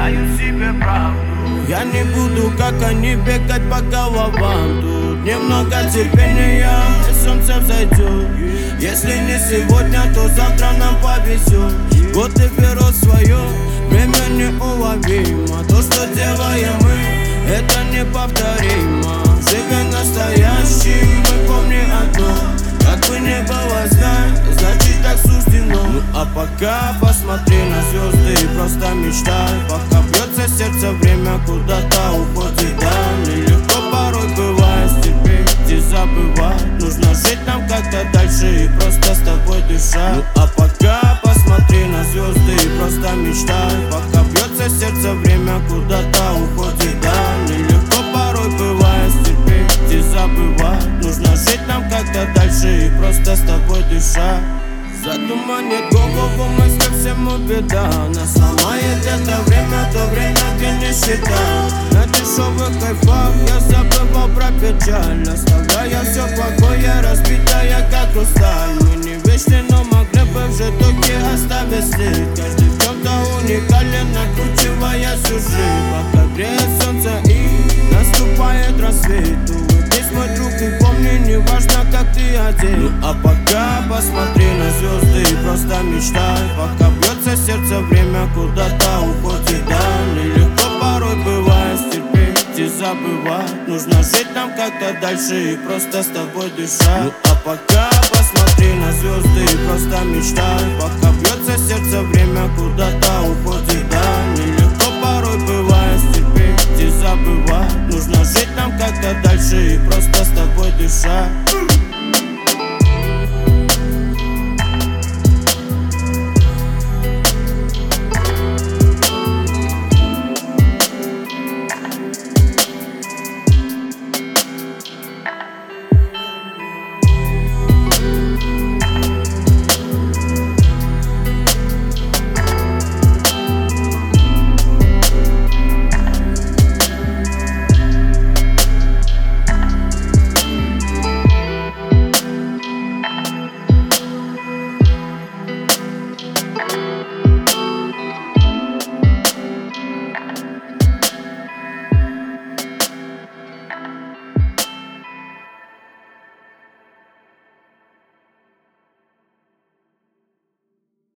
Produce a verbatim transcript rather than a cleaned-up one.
говорю себе правду. Я не буду, как они, бегать по головам. Тут немного терпения, и солнце взойдет. Если не сегодня, то завтра нам повезет. Годы берут свое, время неуловимо. То, что делаем мы, это неповторимо. Живи настоящим, мы помни одно: как бы не было, знай, значит так суждено. Ну а пока посмотри на звезды и просто мечтай. Пока бьется сердце, время куда-то уходит, да. Нелегко порой бывает терпеть и забывать. Нужно жить нам как-то дальше и просто с тобой дышать. Ну а пока посмотри на звезды и просто мечтай. Пока бьется сердце, время куда-то уходит, да. Нелегко порой бывает терпеть и забывать. Нужно жить нам как-то дальше и просто с тобой дышать. Затуманит голову мысли, всему беда. Нас сломает это время, то время, где не считал. На дешевых кайфах я забывал про печаль, оставляя все плохое, разбитое как хрусталь. Мы не вечны, но могли бы в житоке оставить след. Каждый в чем-то уникален, накручивая сюжет. Пока греет солнце и наступает рассвет. Улыбнись, мой друг, и помни, не важно, как ты одет. Ну а пока посмотри на звезды и просто мечтай. Пока бьется сердце, время куда-то уходит, да. Нелегко порой бывает терпеть и забывать. Нужно жить нам как-то дальше и просто с тобой дышать. Ну а пока посмотри на звезды и просто мечтай. Пока бьется сердце, время куда-то уходит, да. Нелегко порой бывает терпеть и забывать. Нужно жить нам как-то дальше и просто с тобой дышать.